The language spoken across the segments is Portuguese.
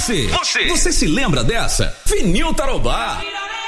Você se lembra dessa? Fininho Tarobá.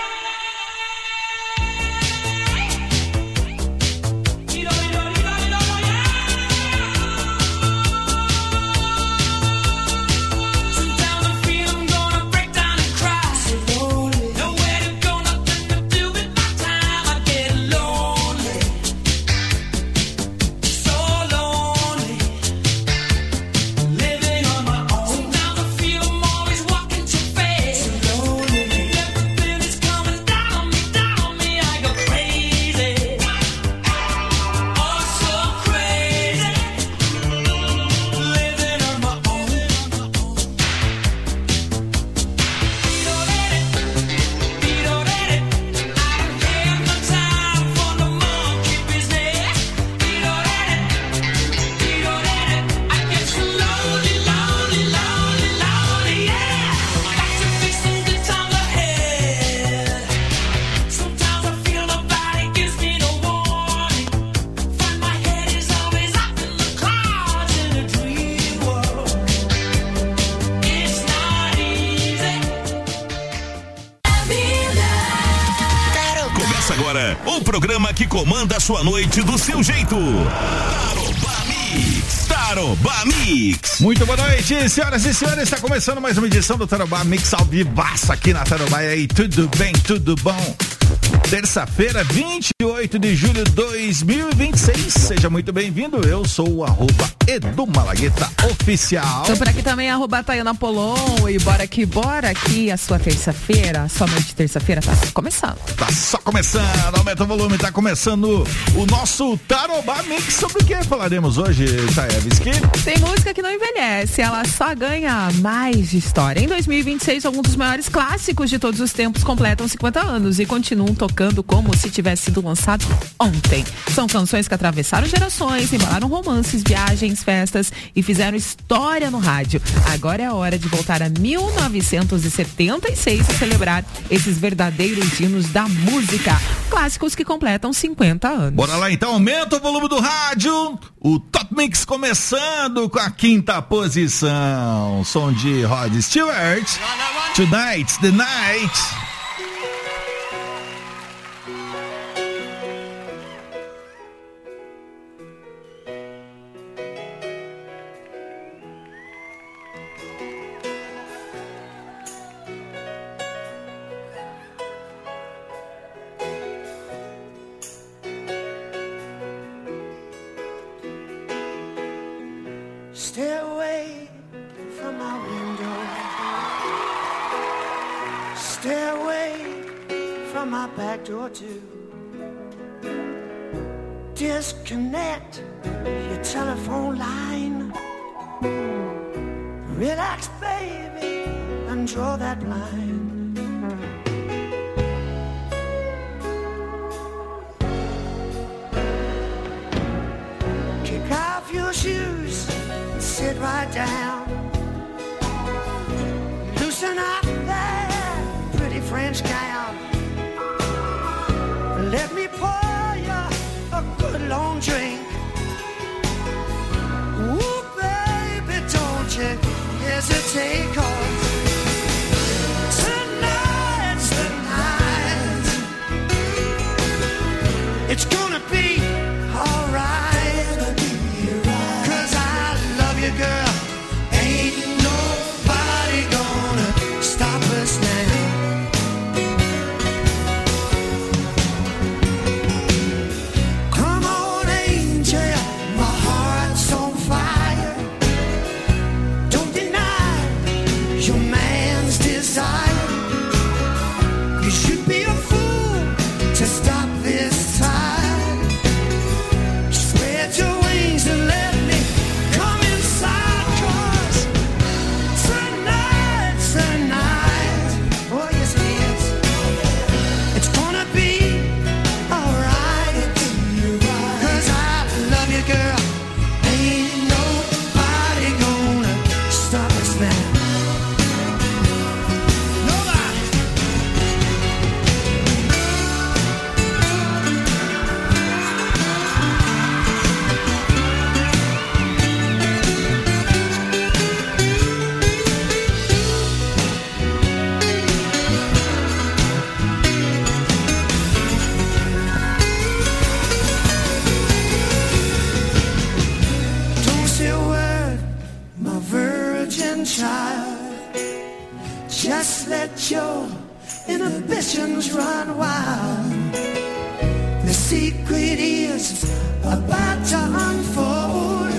O programa que comanda a sua noite do seu jeito. Tarobá Mix. Muito boa noite, senhoras e senhores. Está começando mais uma edição do Tarobá Mix ao vivaço aqui na Tarobá. E aí, tudo bem, tudo bom? Terça-feira, 28 de julho de 2026. Seja muito bem-vindo. Eu sou o @Edu Malagueta Oficial. Tô por aqui também, @Tayana Polon. E bora aqui a sua terça-feira, a sua noite de terça-feira tá começando. Tá só começando, aumenta o volume, tá começando o nosso Tarobá Mix. Sobre o que falaremos hoje, Taevski? Tem música que não envelhece, ela só ganha mais história. Em 2026, alguns dos maiores clássicos de todos os tempos completam 50 anos e continuam tocando como se tivesse sido lançado ontem. São canções que atravessaram gerações, embalaram romances, viagens, festas e fizeram história no rádio. Agora é a hora de voltar a 1976 e celebrar esses verdadeiros hinos da música. Clássicos que completam 50 anos. Bora lá então, aumenta o volume do rádio. O Top Mix começando com a 5ª posição. Som de Rod Stewart. Tonight's the Night. Stay away from my window. Stay away from my back door too. Disconnect your telephone line. Relax, baby, and draw that line. Kick off your shoes. Sit right down. Loosen up that pretty French gown. Let me pour you a good long drink. Ooh, baby, don't you hesitate, 'cause tonight's the night. It's gonna be alright. Girl, ain't nobody gonna stop us now. Come on, angel, my heart's on fire. Don't deny child. Just let your inhibitions run wild. The secret is about to unfold.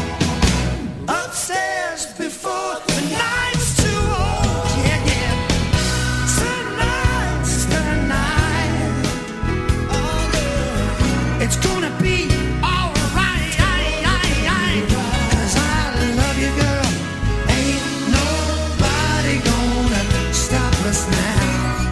Upstairs before the night's too old. Yeah, yeah. Tonight's the night. Oh, yeah. It's gonna be alright. 'Cause I love you, girl. Ain't nobody gonna stop us now.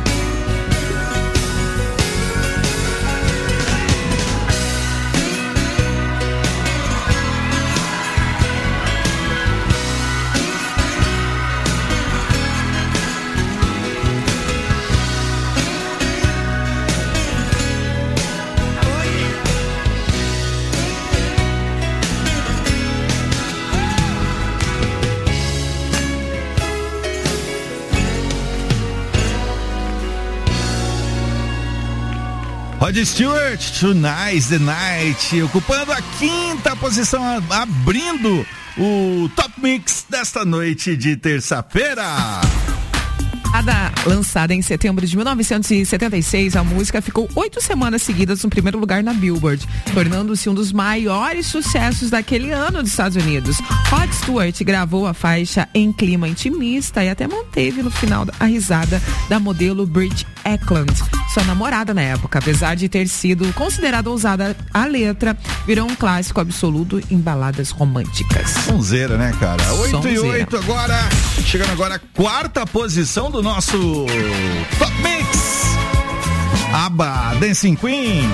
Rod Stewart, Tonight's the Night, ocupando a 5ª posição, abrindo o Top Mix desta noite de terça-feira. Lançada em setembro de 1976, a música ficou 8 semanas seguidas no primeiro lugar na Billboard, tornando-se um dos maiores sucessos daquele ano dos Estados Unidos. Rod Stewart gravou a faixa em clima intimista e até manteve no final a risada da modelo Bridget Eklund, sua namorada na época. Apesar de ter sido considerada ousada, a letra virou um clássico absoluto em baladas românticas. Sonzeira, né, cara? 8 e 8 agora, chegando agora a 4ª posição do nosso Top Mix. ABBA, Dancing Queen.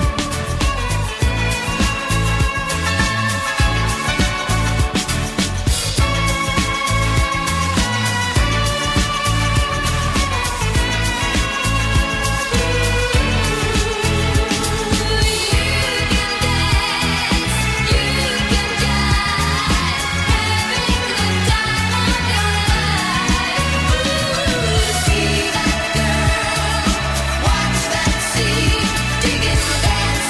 Watch that sea, digging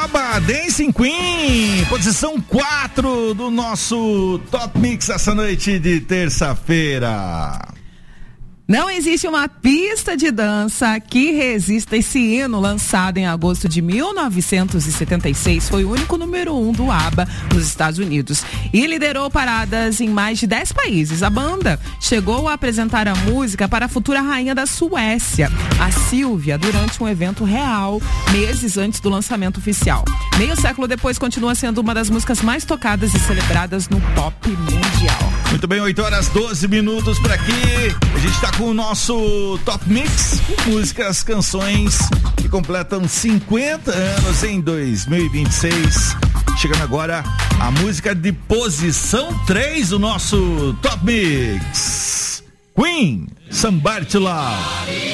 ABBA, Dancing Queen, posição 4 do nosso Top Mix essa noite de terça-feira. Não existe uma pista de dança que resista. Esse hino, lançado em agosto de 1976, foi o único número 1 do ABBA nos Estados Unidos e liderou paradas em mais de 10 países. A banda chegou a apresentar a música para a futura rainha da Suécia, a Silvia, durante um evento real, meses antes do lançamento oficial. Meio século depois, continua sendo uma das músicas mais tocadas e celebradas no pop mundial. Muito bem, 8h12 por aqui. A gente está com o nosso Top Mix, músicas, canções que completam 50 anos em 2026. Chegando agora a música de posição 3 do nosso Top Mix. Queen, Somebody to Love.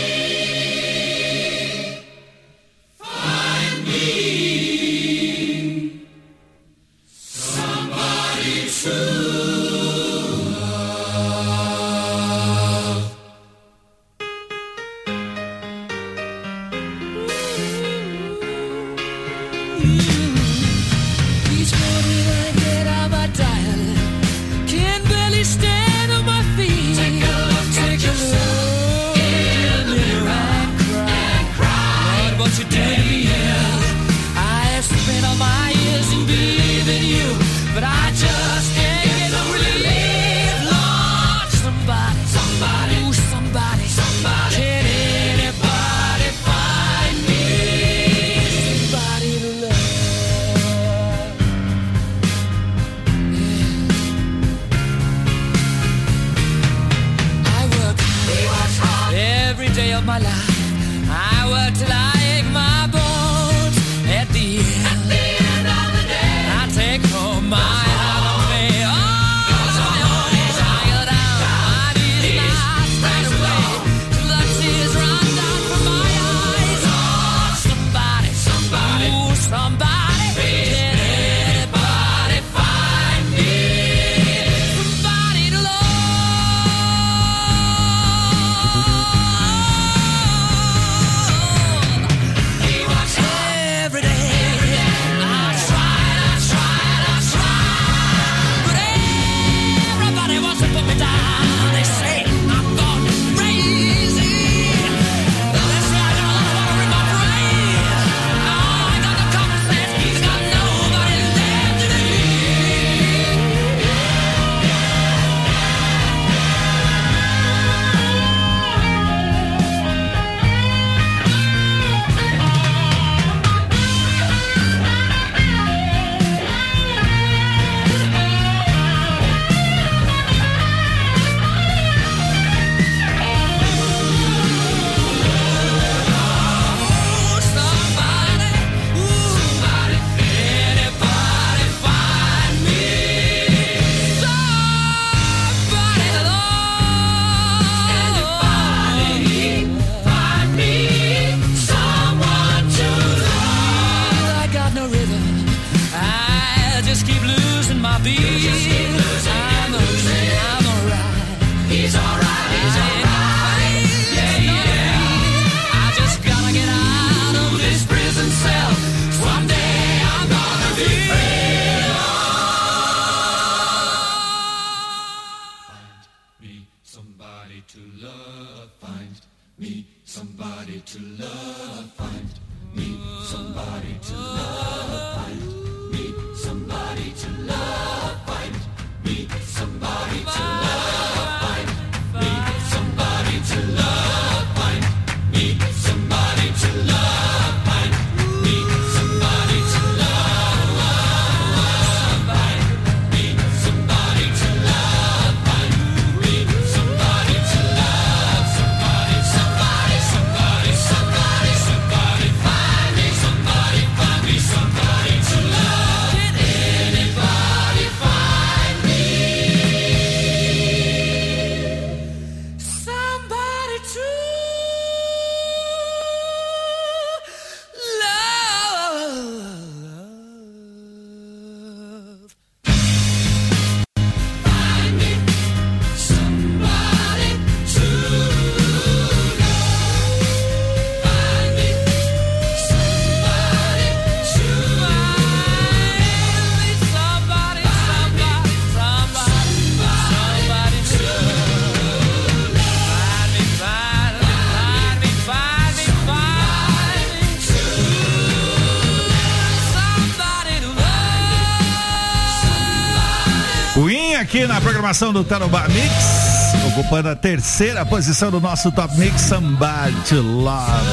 aqui na programação do Tarobá Mix, ocupando a terceira posição do nosso Top Mix, Somebody to Love.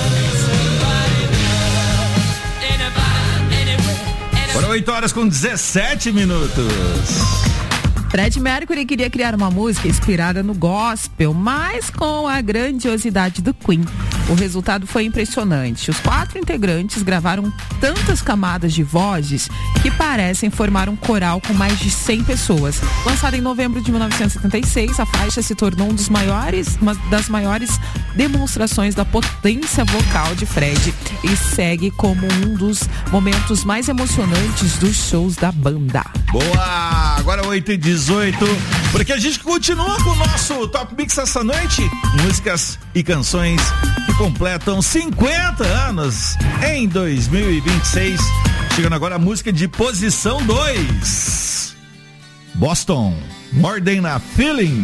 Foram 8h17. Fred Mercury queria criar uma música inspirada no gospel, mas com a grandiosidade do Queen. O resultado foi impressionante. Os 4 integrantes gravaram tantas camadas de vozes que parecem formar um coral com mais de 100 pessoas. Lançada em novembro de 1976, a faixa se tornou uma das maiores demonstrações da potência vocal de Fred e segue como um dos momentos mais emocionantes dos shows da banda. Boa! Agora 8h18, porque a gente continua com o nosso Top Mix essa noite. Músicas e canções que completam 50 anos em 2026. Chegando agora a música de posição 2. Boston, More Than a Feeling.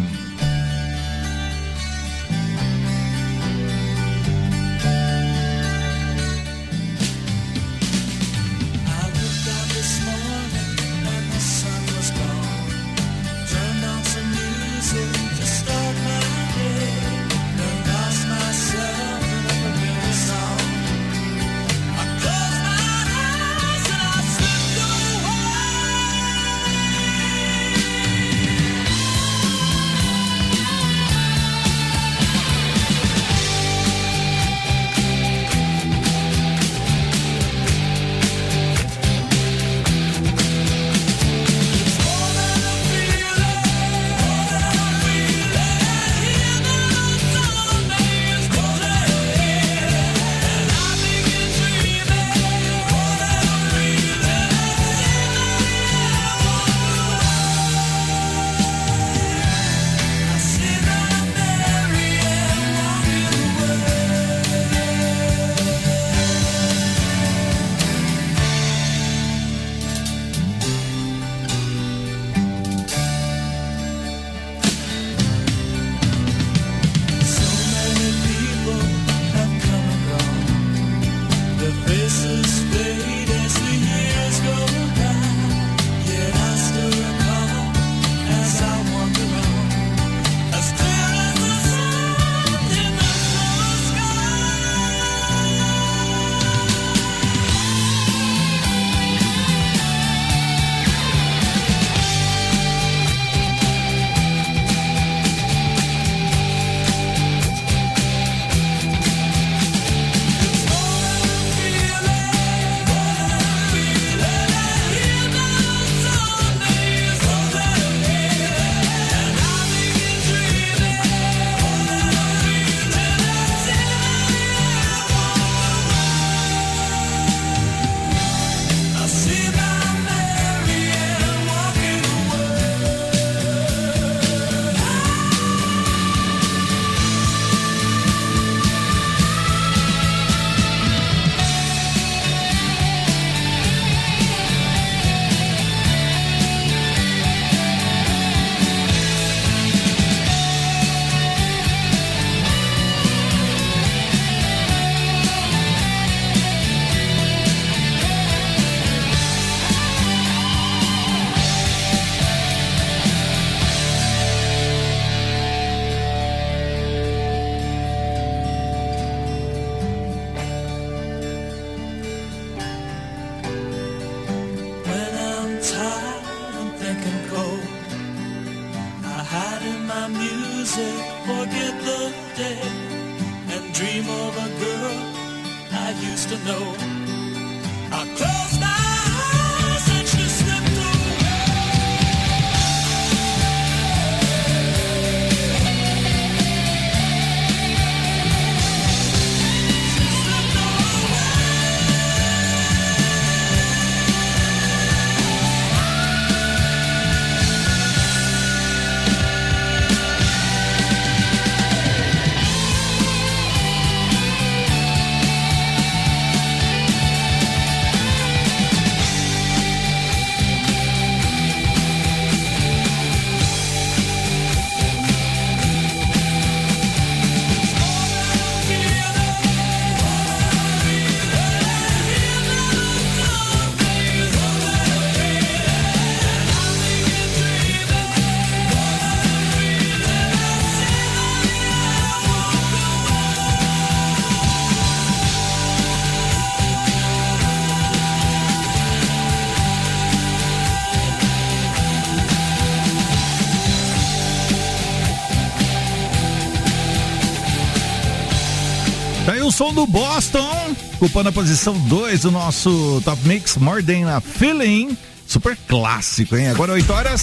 som do Boston, ocupando a posição 2 do nosso Top Mix, More Than a Feeling. Super clássico, hein? Agora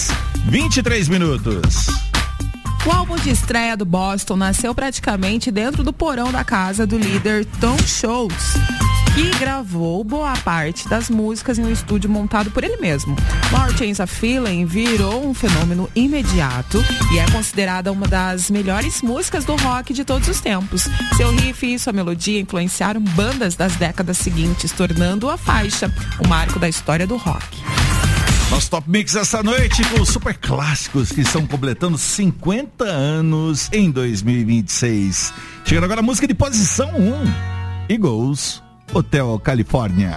8h23. O álbum de estreia do Boston nasceu praticamente dentro do porão da casa do líder Tom Scholz, que gravou boa parte das músicas em um estúdio montado por ele mesmo. More Than a Feeling virou um fenômeno imediato e é considerada uma das melhores músicas do rock de todos os tempos. Seu riff e sua melodia influenciaram bandas das décadas seguintes, tornando a faixa o marco da história do rock. Nosso Top Mix essa noite com os super clássicos que estão completando 50 anos em 2026. Chegando agora a música de posição 1, Eagles, Hotel California.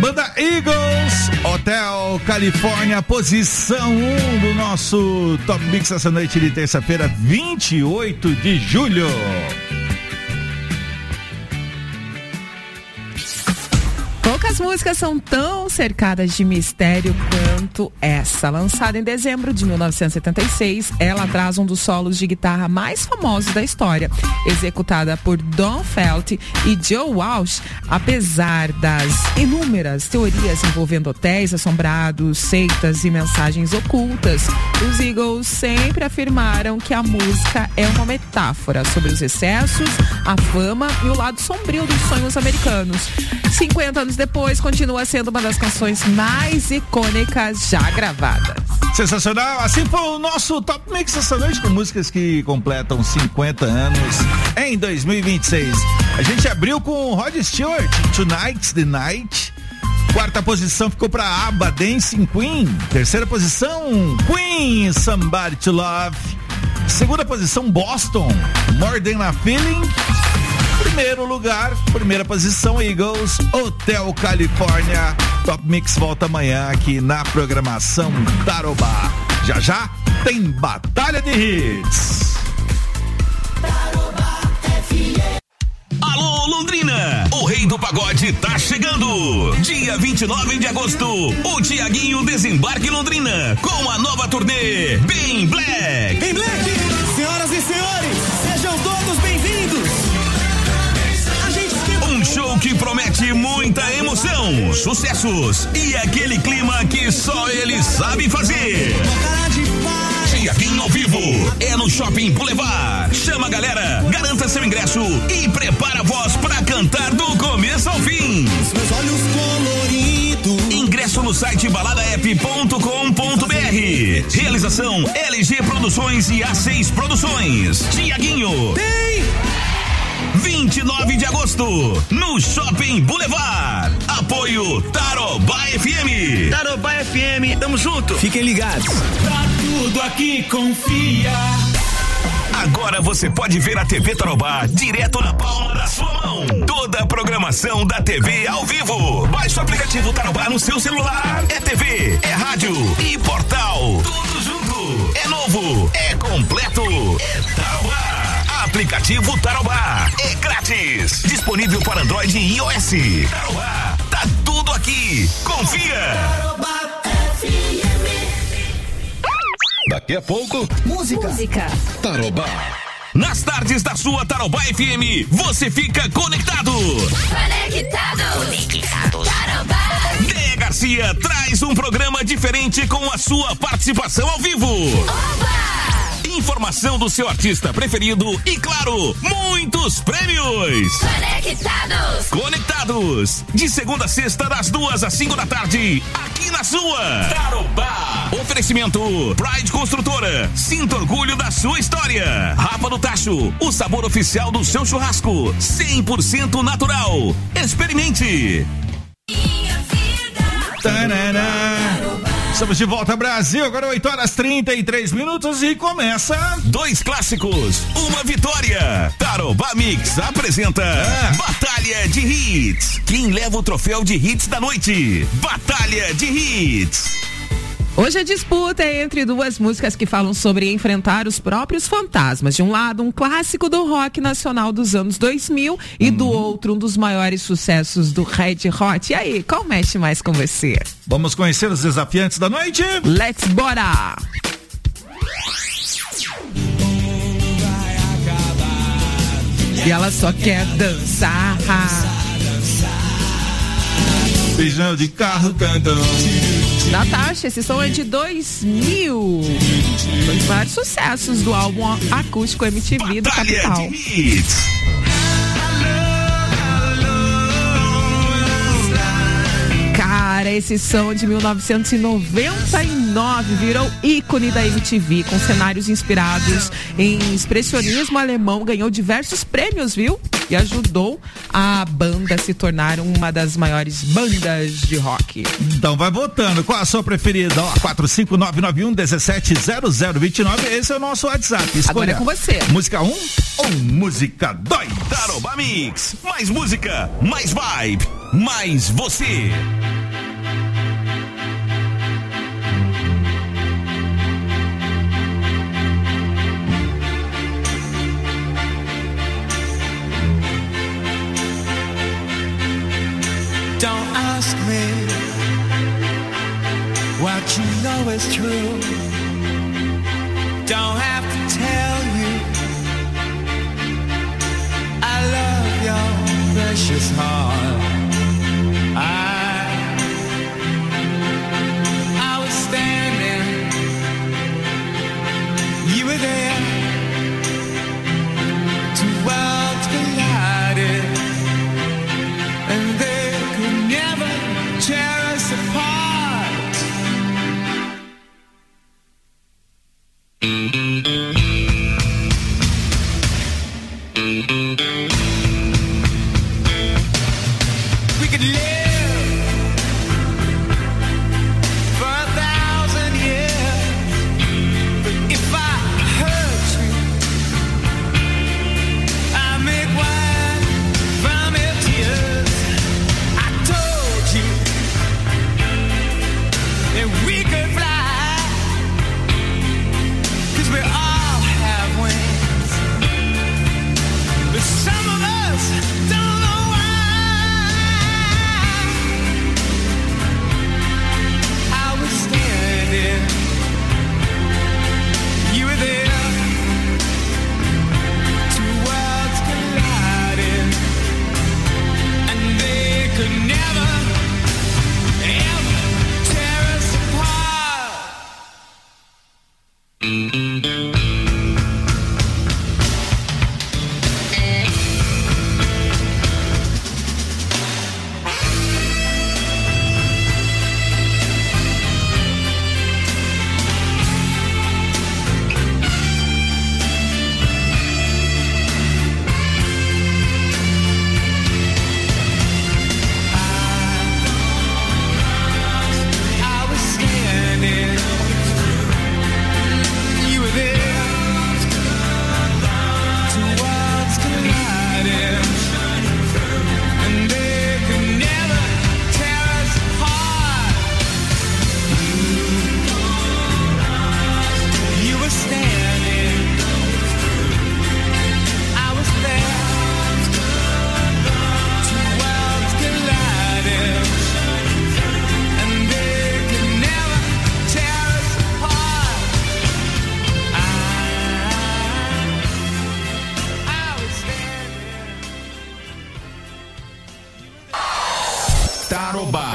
Banda Eagles, Hotel Califórnia, posição 1 do nosso Top Mix essa noite de terça-feira, 28 de julho. Poucas músicas são tão cercadas de mistério quanto essa. Lançada em dezembro de 1976, ela traz um dos solos de guitarra mais famosos da história. Executada por Don Felt e Joe Walsh, apesar das inúmeras teorias envolvendo hotéis assombrados, seitas e mensagens ocultas, os Eagles sempre afirmaram que a música é uma metáfora sobre os excessos, a fama e o lado sombrio dos sonhos americanos. 50 anos depois, continua sendo uma das canções mais icônicas já gravadas. Sensacional, assim foi o nosso Top Mix essa noite, com músicas que completam 50 anos em 2026. A gente abriu com Rod Stewart, Tonight's the Night. Quarta posição ficou pra ABBA, Dancing Queen. Terceira posição, Queen, Somebody to Love. Segunda posição, Boston, More Than a Feeling. Primeiro lugar, primeira posição, Eagles, Hotel Califórnia. Top Mix volta amanhã aqui na programação Tarobá. Já já tem Batalha de Hits. Alô, Londrina! O Rei do Pagode tá chegando! Dia 29 de agosto, o Tiaguinho desembarca em Londrina com a nova turnê Bem Black! Bem Black! Senhoras e senhores, sejam todos bem-vindos! Um show que promete muita emoção, sucessos e aquele clima que só ele sabe fazer. Tiaguinho ao vivo é no Shopping Boulevard. Chama a galera, garanta seu ingresso e prepara a voz pra cantar do começo ao fim. Meus olhos coloridos. Ingresso no site baladaep.com.br. Realização LG Produções e A6 Produções. Tiaguinho. 29 de agosto, no Shopping Boulevard. Apoio Tarobá FM. Tarobá FM, tamo junto. Fiquem ligados. Pra tudo aqui confia. Agora você pode ver a TV Tarobá direto na palma da sua mão. Toda a programação da TV ao vivo. Baixe o aplicativo Tarobá no seu celular. É TV, é rádio e portal. Tudo junto. É novo, é completo. É Tarobá. Aplicativo Tarobá é grátis, disponível para Android e iOS. Tarobá, tá tudo aqui, confia. Tarobá FM. Daqui a pouco, Música. Tarobá. Nas tardes da sua Tarobá FM, você fica conectado. Tarobá. Déia Garcia traz um programa diferente com a sua participação ao vivo. Informação do seu artista preferido e, claro, muitos prêmios. Conectados. De segunda a sexta, das 2 às 5 da tarde, aqui na sua Tarobá. Oferecimento Pride Construtora. Sinta orgulho da sua história. Rapa do Tacho, o sabor oficial do seu churrasco. 100% natural. Experimente. Estamos de volta, Brasil, agora 8h33 e começa... 2 clássicos, uma vitória. Tarobá Mix apresenta Batalha de Hits. Quem leva o troféu de hits da noite? Batalha de Hits. Hoje a disputa é entre duas músicas que falam sobre enfrentar os próprios fantasmas. De um lado, um clássico do rock nacional dos anos 2000 e do outro, um dos maiores sucessos do Red Hot. E aí, qual mexe mais com você? Vamos conhecer os desafiantes da noite? Let's bora! E ela só quer dançar. Beijão de carro cantando. Natasha, esse som é de 2000. Um dos vários sucessos do álbum acústico MTV do Capital. Cara, esse som de 1999 virou ícone da MTV, com cenários inspirados em expressionismo alemão, ganhou diversos prêmios, viu? E ajudou a banda a se tornar uma das maiores bandas de rock. Então vai votando, qual a sua preferida? Ó, 45991170029, esse é o nosso WhatsApp. Escolha. Agora é com você. Música 1 ou música 2? Tarobá Mix, mais música, mais vibe, mais você. is true. Don't have to tell you I love your precious heart. I was standing, you were there. Two worlds collided, and they could never tear us apart. We could live for 1,000 years, but if I hurt you, I make wine from your tears. I told you that we could fly, 'cause we all have wings, but some of us don't know why. I was standing, you were there. Two worlds collided, and they could never, ever tear us apart. I was standing, you were there. Two worlds collided, and they could never tear us apart. You were standing, I was there. Two worlds collided, and they could never tear us apart. I was standing. Tarobá.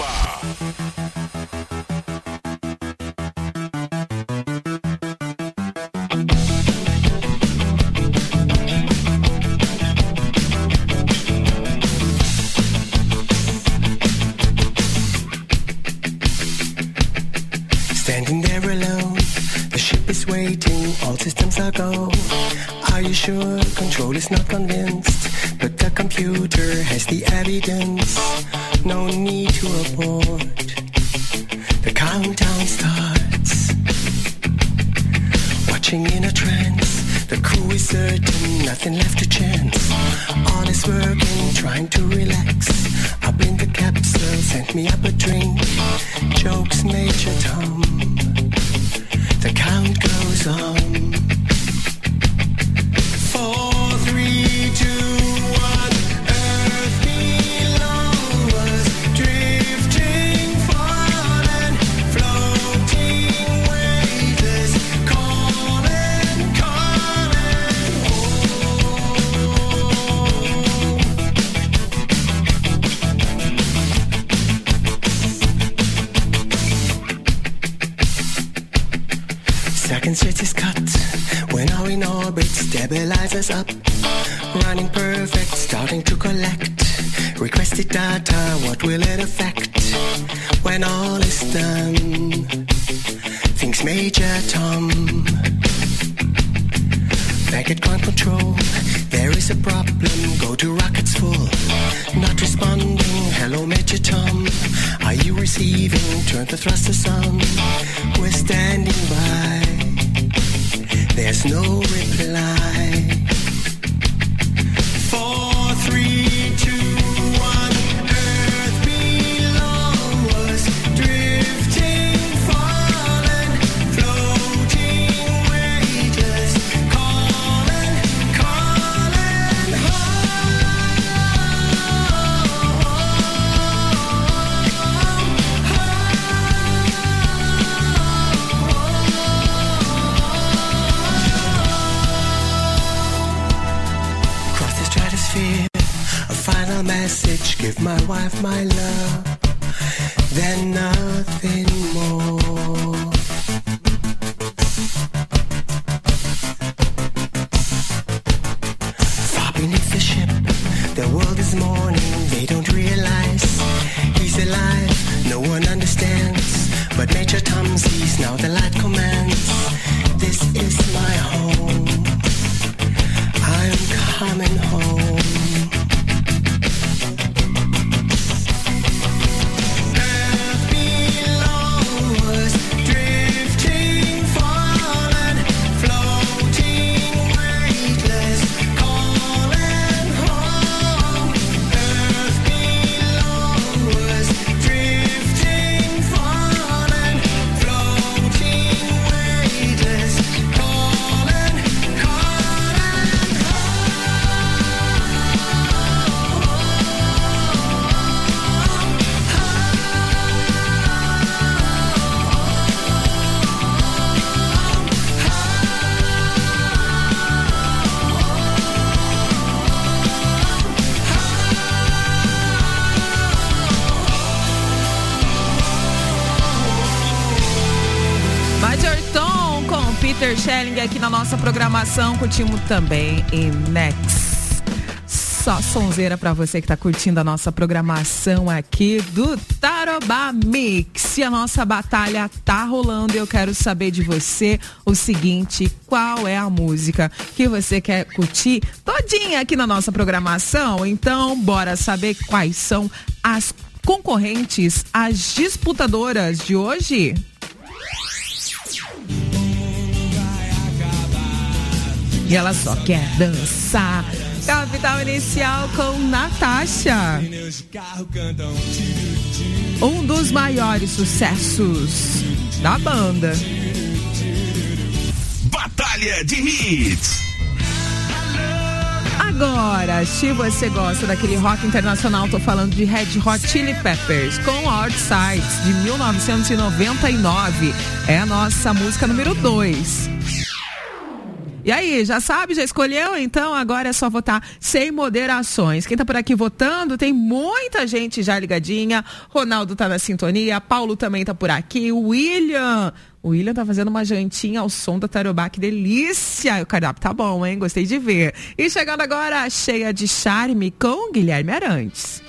Standing there alone, the ship is waiting, all systems are go. Are you sure? Control is not convinced, but the computer has the evidence. No need to abort. The countdown starts. Watching in a trance, the crew is certain, nothing left to chance. All is working, trying to relax. Up in the capsule, send me up a drink. Jokes, Major Tom. The count goes on. 4, 3, 2, 1. Earth below us, drifting, falling, floating, weightless, calling, calling Second switch is cut. We're now in orbit, stabilizers up. Running perfect, starting to collect. Requested data, what will it affect? When all is done, thinks Major Tom. Back at ground control, there is a problem. Go to rockets full, not responding. Hello Major Tom, are you receiving? Turn the thrusters on. We're standing by. There's no reply. 4, 3, 2, 1. Earth below us, drifting, falling, floating, weightless, calling, calling home. wife, my love, then nothing more. Far beneath the ship, the world is mourning. They don't realize he's alive. No one understands, but Major Tom sees now the light commands. This is my home. I'm coming home. Peter Schelling aqui na nossa programação, curtimos também em Next. Só sonzeira pra você que tá curtindo a nossa programação aqui do Tarobá Mix. E a nossa batalha tá rolando e eu quero saber de você o seguinte: qual é a música que você quer curtir todinha aqui na nossa programação? Então, bora saber quais são as concorrentes, as disputadoras de hoje? E ela só quer dançar. Capital Inicial com Natasha. Um dos maiores sucessos da banda. Batalha de Hits. Agora, se você gosta daquele rock internacional, tô falando de Red Hot Chili Peppers com Outsides de 1999. É a nossa música número 2. E aí, já sabe, já escolheu? Então agora é só votar sem moderações. Quem tá por aqui votando, tem muita gente já ligadinha. Ronaldo tá na sintonia, Paulo também tá por aqui, o William tá fazendo uma jantinha ao som da Tarobá, que delícia! O cardápio tá bom, hein? Gostei de ver. E chegando agora, cheia de charme, com Guilherme Arantes.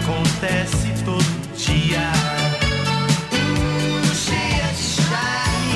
Acontece todo dia. Cheia de charme.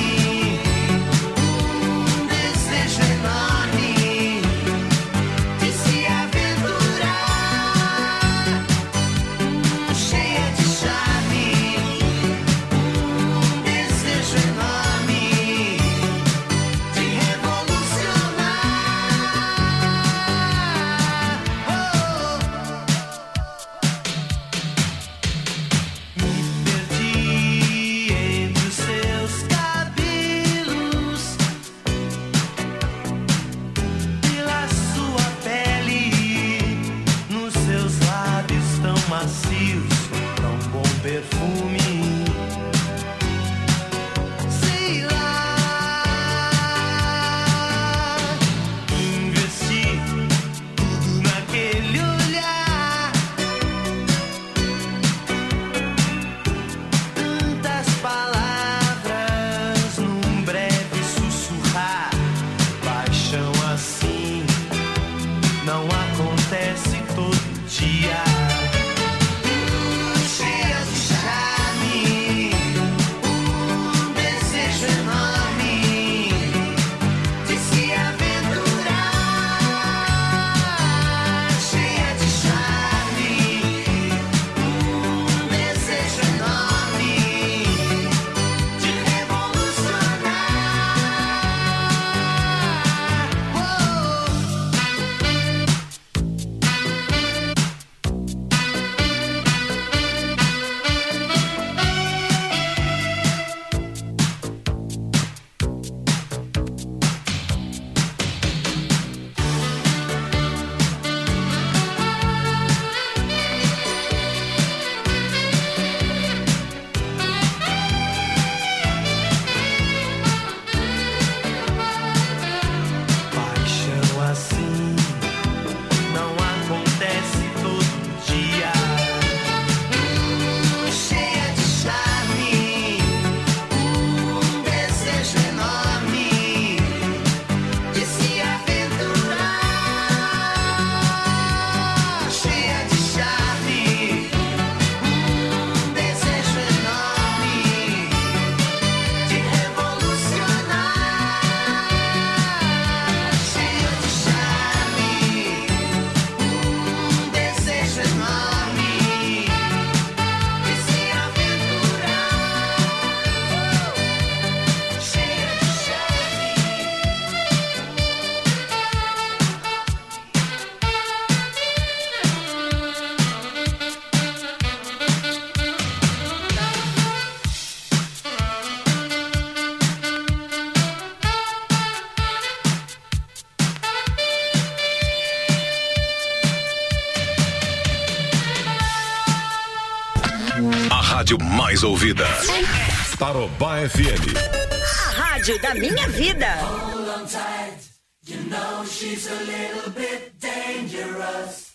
rádio mais ouvida. Tarobá FM. A rádio da minha vida. You know she's a little bit dangerous.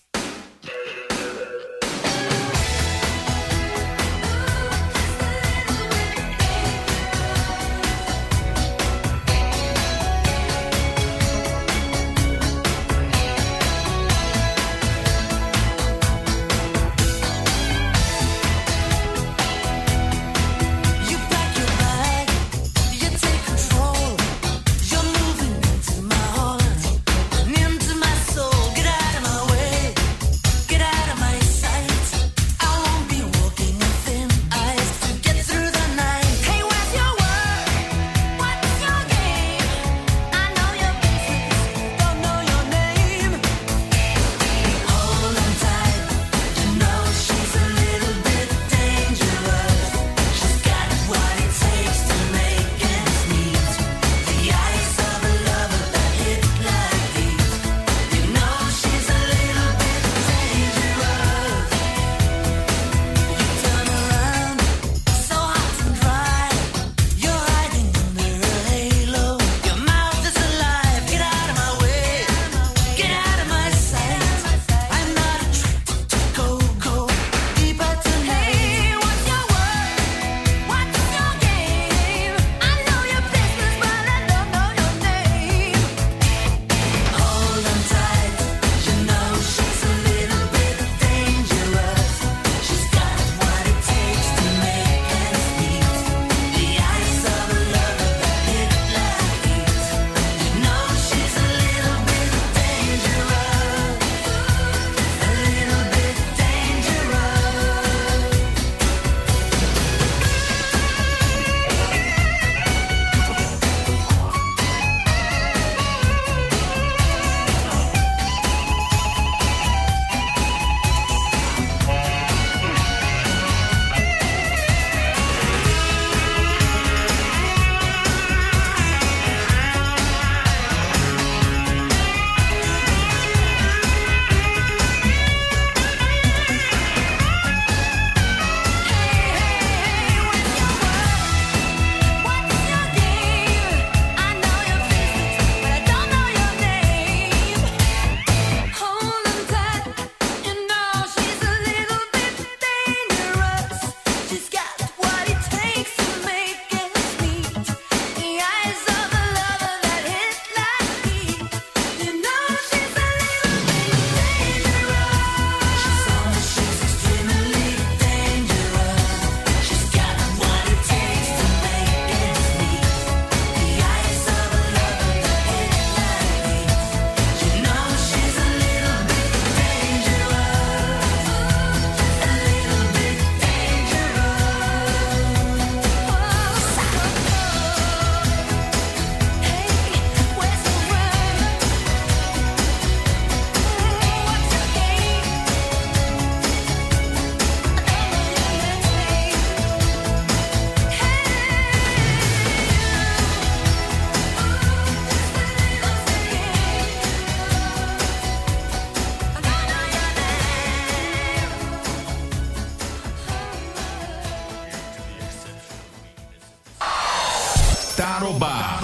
Tarobá.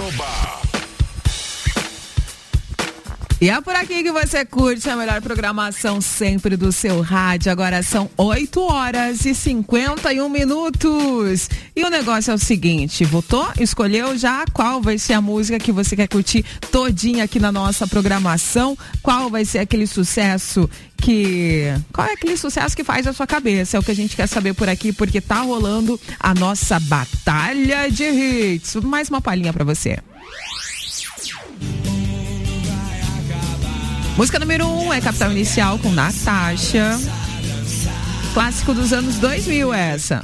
E é por aqui que você curte a melhor programação sempre do seu rádio. Agora são 8h51. E o negócio é o seguinte, votou? Escolheu já qual vai ser a música que você quer curtir todinha aqui na nossa programação? Qual vai ser aquele sucesso qual é aquele sucesso que faz a sua cabeça? É o que a gente quer saber por aqui, porque tá rolando a nossa batalha de hits. Mais uma palhinha pra você. Música número 1 é Capital Inicial com Natasha. Clássico dos anos 2000 essa.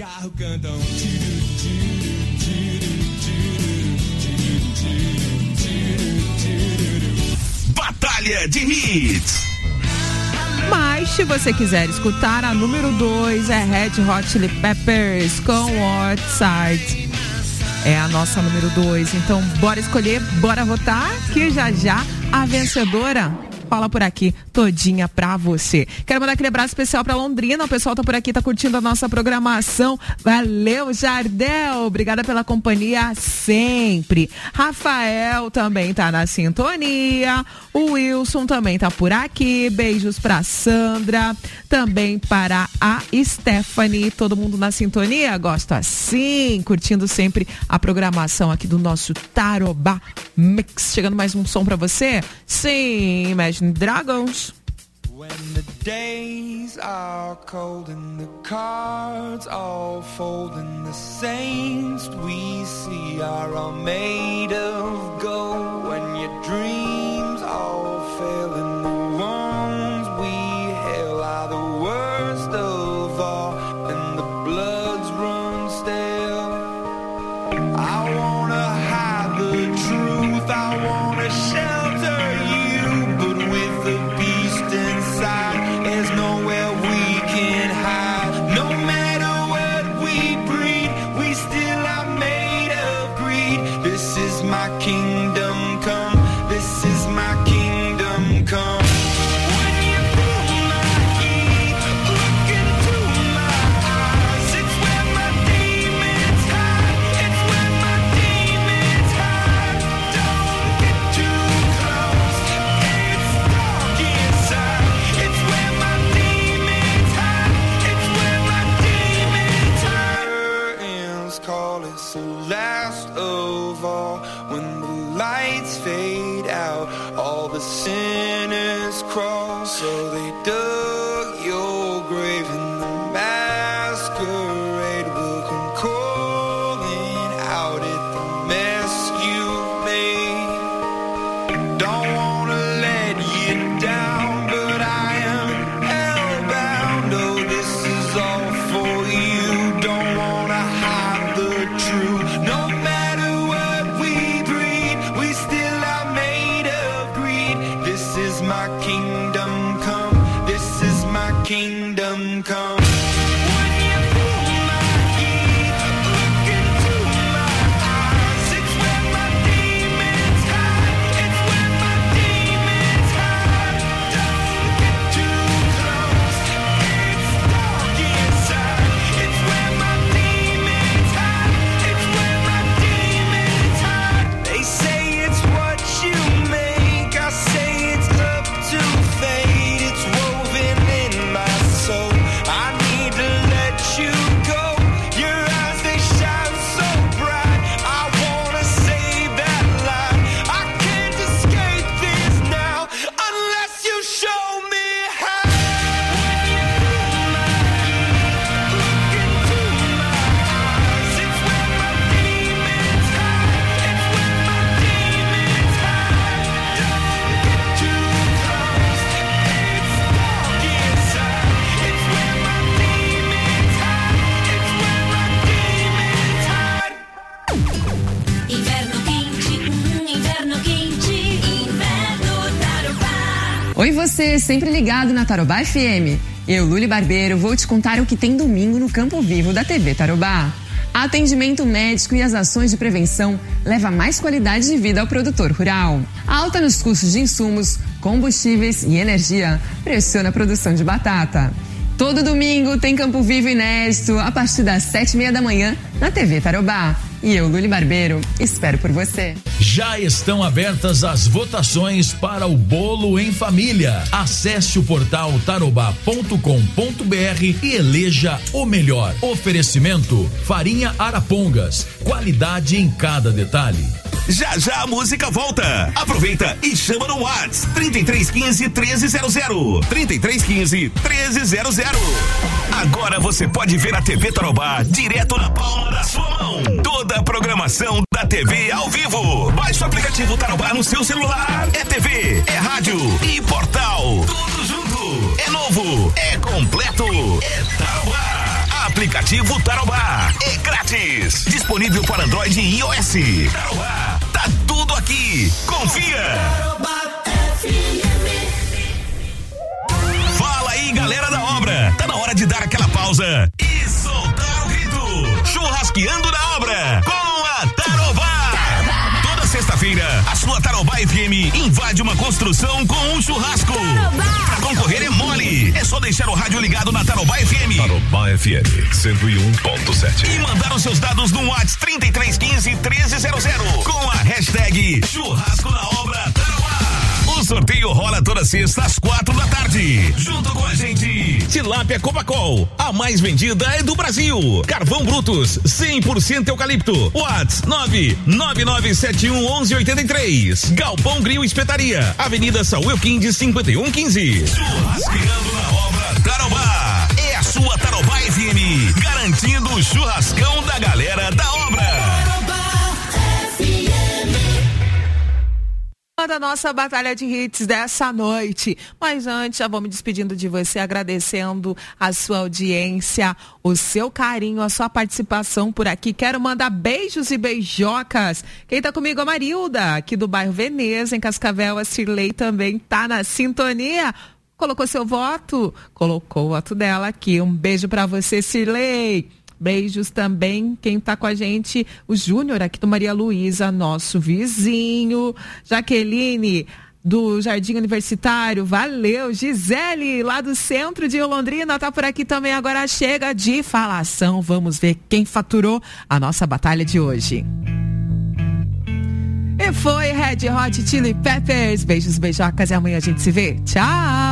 Batalha de Hits. Mas se você quiser escutar, a número 2 é Red Hot Chili Peppers com Outside. É a nossa número 2. Então bora escolher, bora votar, que já já a vencedora rola por aqui todinha pra você. Quero mandar aquele abraço especial pra Londrina, o pessoal tá por aqui, tá curtindo a nossa programação. Valeu, Jardel, obrigada pela companhia sempre. Rafael também tá na sintonia, o Wilson também tá por aqui, beijos pra Sandra, também para a Stephanie, todo mundo na sintonia, gosto assim, curtindo sempre a programação aqui do nosso Tarobá Mix. Chegando mais um som pra você? Sim, Imagine Dragons. When the days are cold and the cards all fold and the saints we see are all made of gold, when your dreams all fail and the ones we hail are the worst of all and the bloods run stale. I wanna hide the truth, I wanna shelter you, but with the beast inside, there's nowhere we can hide. No matter what we breed, we still are made of greed. This is my kingdom come, this is my kingdom come. Last of all, when the lights fade out, all the sinners crawl. So they dug your grave and the masquerade will come calling out at the mess you made. Don't wanna let you down, but I am hellbound. Oh, this is all for you. Don't wanna hide the truth. No matter what we breed, we still are made of greed. This is my kingdom come, this is my kingdom come. Oi você, sempre ligado na Tarobá FM. Eu, Luli Barbeiro, vou te contar o que tem domingo no Campo Vivo da TV Tarobá. Atendimento médico e as ações de prevenção levam mais qualidade de vida ao produtor rural. A alta nos custos de insumos, combustíveis e energia pressiona a produção de batata. Todo domingo tem Campo Vivo inédito a partir das 7:30 da manhã na TV Tarobá. E eu, Luli Barbeiro, espero por você. Já estão abertas as votações para o Bolo em Família. Acesse o portal tarobá.com.br e eleja o melhor. Oferecimento: farinha Arapongas, qualidade em cada detalhe. Já já a música volta. Aproveita e chama no WhatsApp 3315-1300. 3315-1300. Agora você pode ver a TV Tarobá direto na palma da sua mão. Toda a programação da TV ao vivo. Baixe o aplicativo Tarobá no seu celular. É TV, é rádio e portal. Tudo junto. É novo, é completo. É Tarobá. Aplicativo Tarobá. É grátis. Disponível para Android e iOS. Tarobá. Tá tudo aqui. Confia. Fala aí, galera da obra. Tá na hora de dar aquela pausa e soltar o grito. Churrasqueando na obra com a Tarobá. Toda sexta-feira terça-feira, a sua Tarobá FM invade uma construção com um churrasco. Pra concorrer é mole. É só deixar o rádio ligado na Tarobá FM. Tarobá FM 101.7. E mandar os seus dados no WhatsApp 3315-1300 com a hashtag Churrasco na Obra Tarobá. O sorteio rola toda sexta às 4h. Junto com a gente, Tilápia Copacol, a mais vendida é do Brasil. Carvão Brutus, 100% eucalipto. WhatsApp 999711183. Galpão Grill Espetaria, Avenida Saúl Elquinde 5115. Churrasqueando na Obra Tarobá. É a sua Tarobá FM, garantindo o churrascão da galera da obra. Da nossa batalha de hits dessa noite. Mas antes, já vou me despedindo de você, agradecendo a sua audiência, o seu carinho, a sua participação por aqui. Quero mandar beijos e beijocas. Quem tá comigo é a Marilda, aqui do bairro Veneza, em Cascavel. A Cirlei também tá na sintonia. Colocou seu voto? Colocou o voto dela aqui. Um beijo pra você, Cirlei. Beijos também, quem tá com a gente, o Júnior aqui do Maria Luísa, nosso vizinho, Jaqueline do Jardim Universitário, valeu, Gisele lá do centro de Londrina, tá por aqui também. Agora chega de falação, vamos ver quem faturou a nossa batalha de hoje. E foi Red Hot Chili Peppers, beijos, beijocas e amanhã a gente se vê, tchau!